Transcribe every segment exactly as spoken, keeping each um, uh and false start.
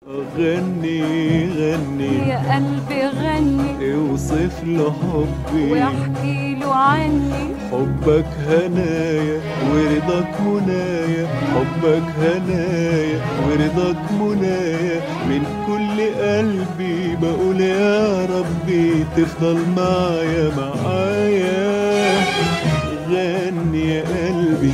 غني غني يا قلبي غني، اوصف له حبي واحكي له عني. حبك هنايا ورضاك منايا، حبك هنايا ورضاك منايا، من كل قلبي بقول يا ربي تفضل معايا معايا. غني يا قلبي.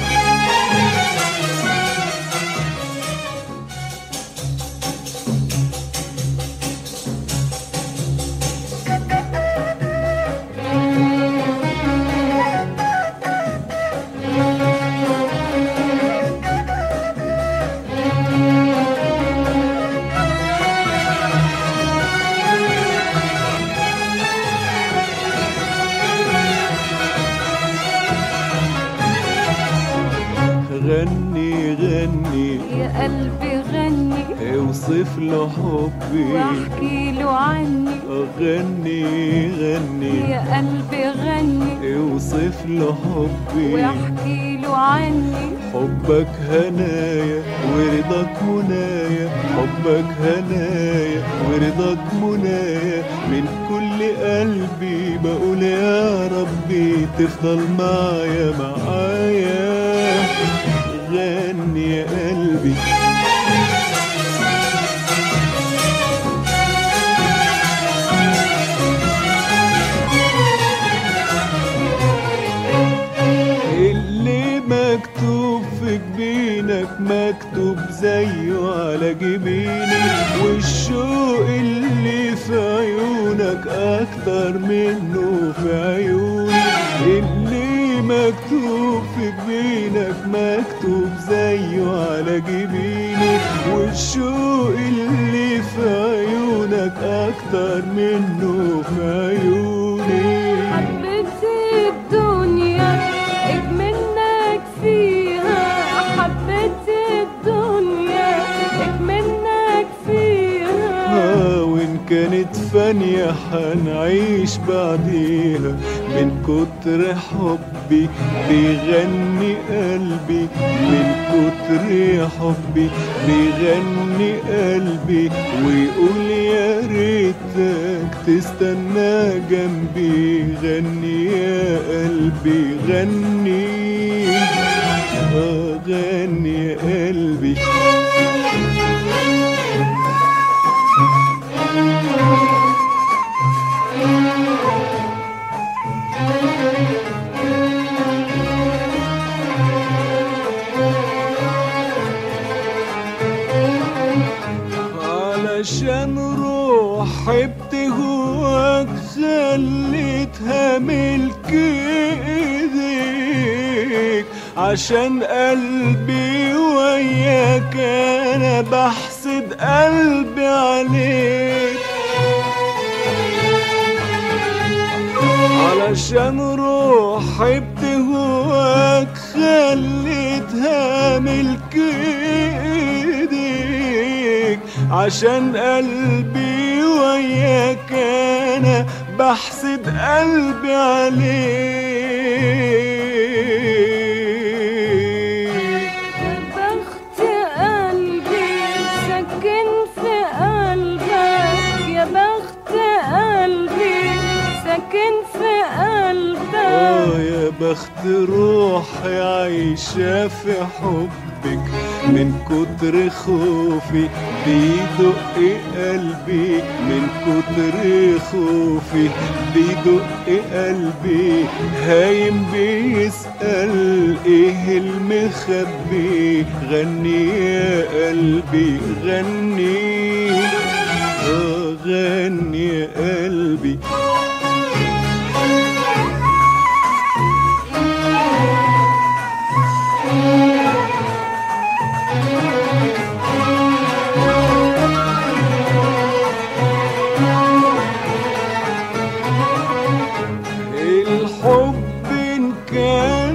غني غني يا قلبي غني، اوصف له حبي واحكي له عني. غني غني يا قلبي غني، اوصف له حبي واحكي له عني. حبك هنايا ورضاك منايا، حبك هنايا ورضاك منايا، من كل قلبي بقول يا ربي تفضل معايا معايا. غني يا قلبي. اللي مكتوب في جبينك مكتوب زيه على جبيني، والشوق اللي في عيونك اكتر منه في عيوني. اللي مكتوب في جبينك مكتوب زيه على جبيني، والشوق اللي في عيونك اكتر منه في عيوني. حبيت الدنيا اجملك فيها، حبيت الدنيا اجملك فيها، وإن كانت فانية حنعيش بعديها، من كتر حبي بيغني قلبي، من كتر حبي بيغني قلبي، ويقول يا ريتك تستنى جنبي. غني يا قلبي غني، آه غني يا قلبي. علشان روحي بتهواك خليتها ملك ايديك، عشان قلبي وياك انا بحسد قلبي عليك. علشان روحي بتهواك خليتها ملك ايديك، عشان قلبي وياك انا بحسد قلبي عليك. يا بخت قلبي سكن في قلبك، يا بخت قلبي سكن في قلبك. اه يا بخت روحي عايشة في حبك، من كتر خوفي بيدق قلبي، من كتر خوفي بيدق قلبي، هايم بيسأل ايه المخبي. غني يا قلبي غني، اه غني يا قلبي. الحب إن كان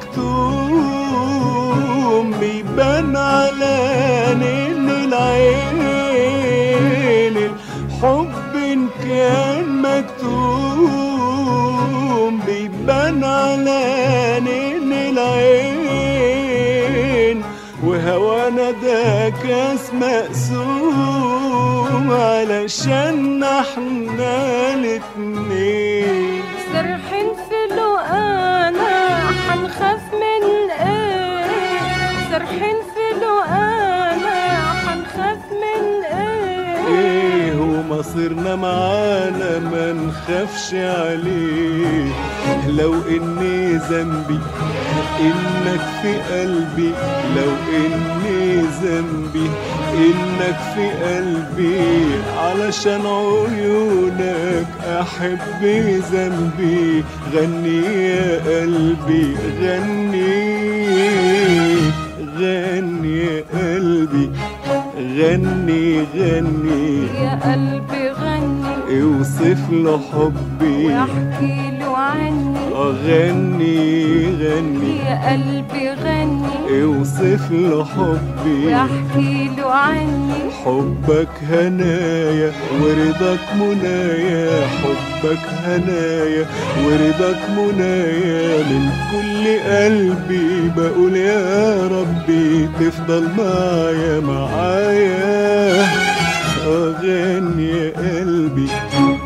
مكتوم بيبان على عينين العين، الحب إن كان مكتوم بيبان على عينين العين، وهوانا ده كاس مقسوم علشان احنا الاتنين سرحين في لقانا حنخاف من ايه؟ سرحين في لقانا حنخاف من ايه؟ ايه ومصيرنا معانا ما نخافش عليه. لو اني ذنبي انك في قلبي، لو اني ذنبي انك في قلبي، علشان عيونك احب ذنبي. غني يا قلبي غني، غني يا قلبي غني غني يا قلبي غني اوصف له حبي واحكي له عني. غني غني يا قلبي غني اوصف له حبي واحكي له عني. حبك هنايا ورضاك منايا، حبك هنايا ورضاك منايا. من كل قلبي بقول يا ربي تفضل معايا معايا. غني يا قلبي